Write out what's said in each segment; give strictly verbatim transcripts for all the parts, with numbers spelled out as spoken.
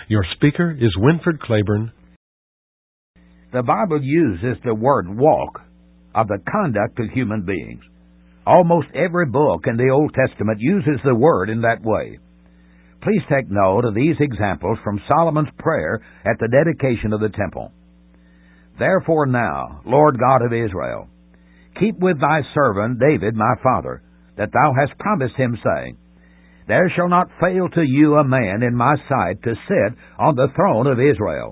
Your speaker is Winford Claiborne. The Bible uses the word walk of the conduct of human beings. Almost every book in the Old Testament uses the word in that way. Please take note of these examples from Solomon's prayer at the dedication of the temple. Therefore now, Lord God of Israel, keep with thy servant David my father, that thou hast promised him, saying, There shall not fail to you a man in my sight to sit on the throne of Israel.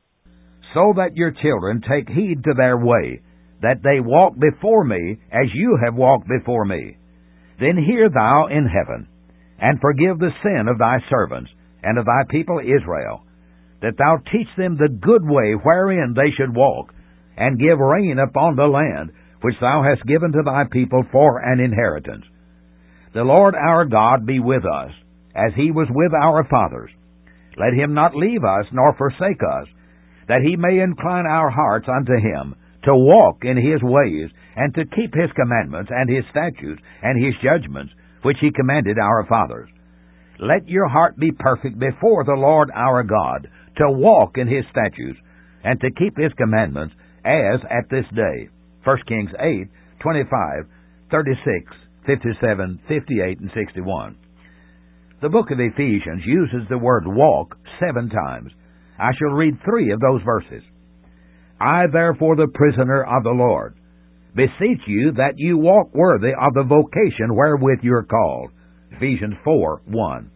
So that your children take heed to their way, that they walk before me as you have walked before me. Then hear thou in heaven, and forgive the sin of thy servants, and of thy people Israel, that thou teach them the good way wherein they should walk, and give rain upon the land which thou hast given to thy people for an inheritance. The Lord our God be with us, as he was with our fathers. Let him not leave us nor forsake us, that he may incline our hearts unto him, to walk in his ways, and to keep his commandments, and his statutes, and his judgments, which he commanded our fathers. Let your heart be perfect before the Lord our God, to walk in his statutes, and to keep his commandments, as at this day. First Kings eight, twenty-five, thirty-six, fifty-seven, fifty-eight, and sixty-one. The book of Ephesians uses the word walk seven times. I shall read three of those verses. I, therefore, the prisoner of the Lord, beseech you that you walk worthy of the vocation wherewith you are called. Ephesians four, one.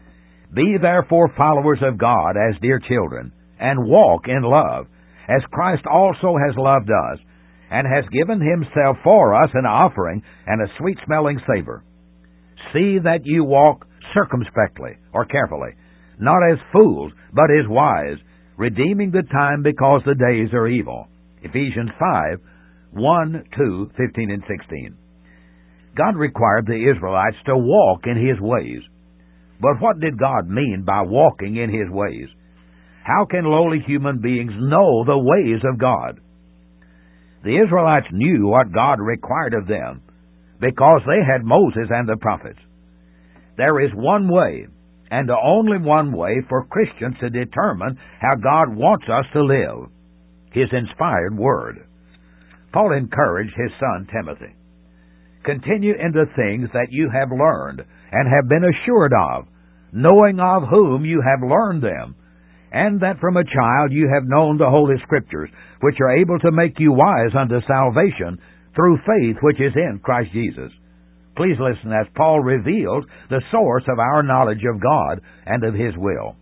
Be therefore followers of God as dear children, and walk in love, as Christ also has loved us, and has given himself for us an offering and a sweet-smelling savor. See that you walk circumspectly, or carefully, not as fools, but as wise, redeeming the time because the days are evil. Ephesians five, one, two, fifteen, and sixteen. God required the Israelites to walk in his ways. But what did God mean by walking in his ways? How can lowly human beings know the ways of God? The Israelites knew what God required of them because they had Moses and the prophets. There is one way, and the only one way for Christians to determine how God wants us to live: his inspired Word. Paul encouraged his son Timothy, Continue in the things that you have learned and have been assured of, knowing of whom you have learned them, and that from a child you have known the Holy Scriptures, which are able to make you wise unto salvation through faith which is in Christ Jesus. Please listen as Paul reveals the source of our knowledge of God and of his will.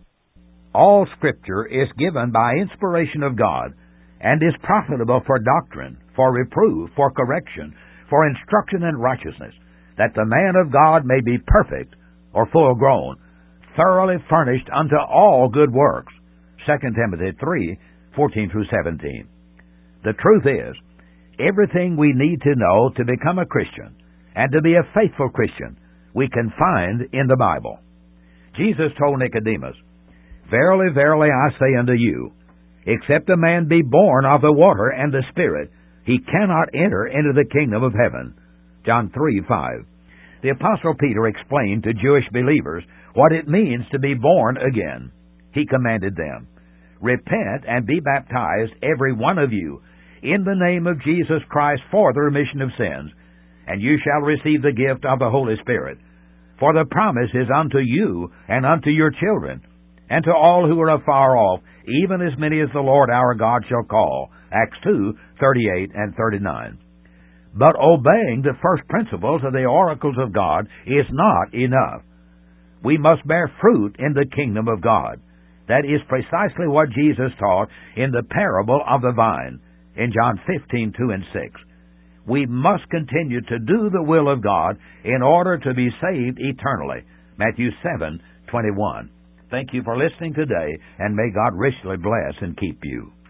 All Scripture is given by inspiration of God, and is profitable for doctrine, for reproof, for correction, for instruction in righteousness, that the man of God may be perfect, or full grown, thoroughly furnished unto all good works. Second Timothy three, fourteen through seventeen. The truth is, everything we need to know to become a Christian, and to be a faithful Christian, we can find in the Bible. Jesus told Nicodemus, Verily, verily, I say unto you, except a man be born of the water and the Spirit, he cannot enter into the kingdom of heaven. John three, five. The Apostle Peter explained to Jewish believers what it means to be born again. He commanded them, Repent and be baptized, every one of you, in the name of Jesus Christ for the remission of sins, and you shall receive the gift of the Holy Spirit. For the promise is unto you and unto your children, and to all who are afar off, even as many as the Lord our God shall call. Acts two, thirty-eight and thirty-nine. But obeying the first principles of the oracles of God is not enough. We must bear fruit in the kingdom of God. That is precisely what Jesus taught in the parable of the vine, in John fifteen, two and six. We must continue to do the will of God in order to be saved eternally. Matthew seven, twenty-one. Thank you for listening today, and may God richly bless and keep you.